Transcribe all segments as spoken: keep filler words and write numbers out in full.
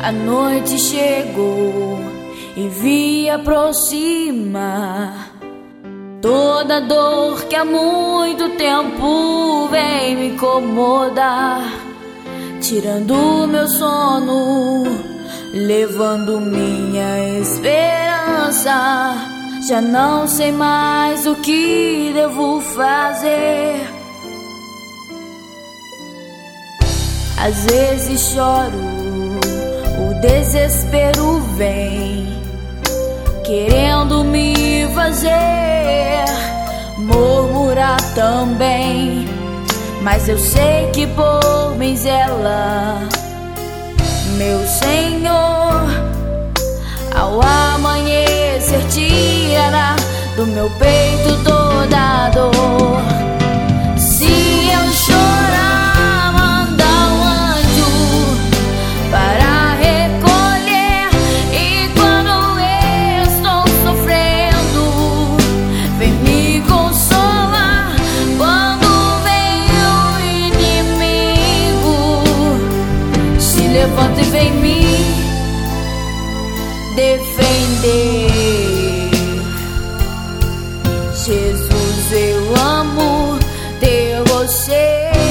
A noite chegou e vi aproximar toda dor que há muito tempo vem me incomodar, tirando meu sono, levando minha esperança. Já não sei mais o que devo fazer. Às vezes choro, o desespero vem querendo me fazer murmurar também, mas eu sei que por mim zela meu Senhor. Ao amanhecer tirará do meu peito toda a dor. Se eu chorar, manda um anjo para recolher, e quando eu estou sofrendo, vem me consolar. Quando vem o inimigo, se levanta e vem me defender. Jesus, eu amo ter você.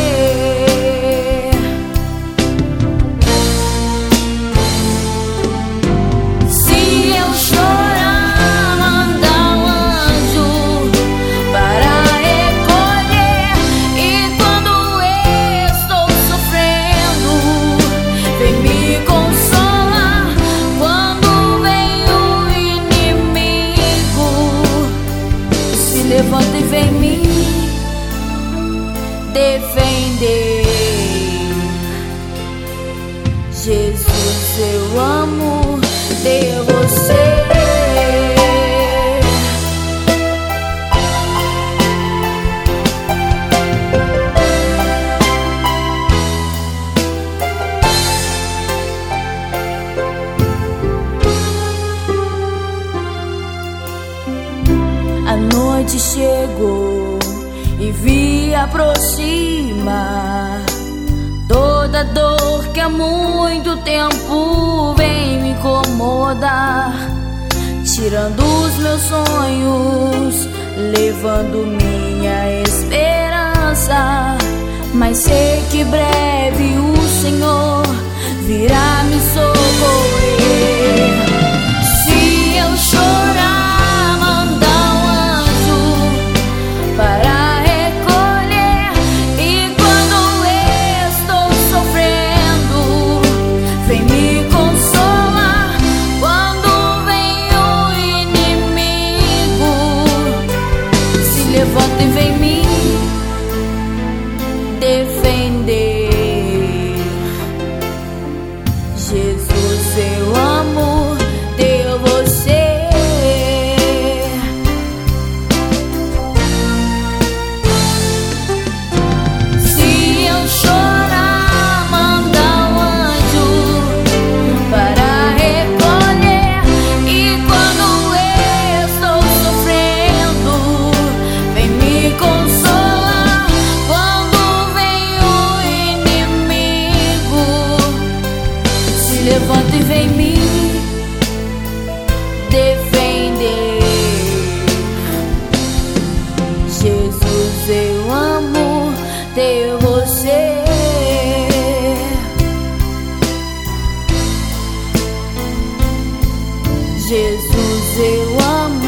Se eu chorar, manda um anjo para recolher, e quando eu estou sofrendo, vem me consolar. Quando levanta e vem me defender. Jesus, eu amo ter você. A noite chegou e vi aproximar toda dor que há muito tempo vem me incomodar, tirando os meus sonhos, levando minha esperança. Mas sei que breve o Senhor virá me socorrer. Se eu chorar, manda um anjo para recolher, e quando eu estou sofrendo, vem me consolar. Quando vem o inimigo, se levanta e vem me defender. Jesus, eu amo ter você. Levanta e vem me defender. Jesus, eu amo ter você. Jesus, eu amo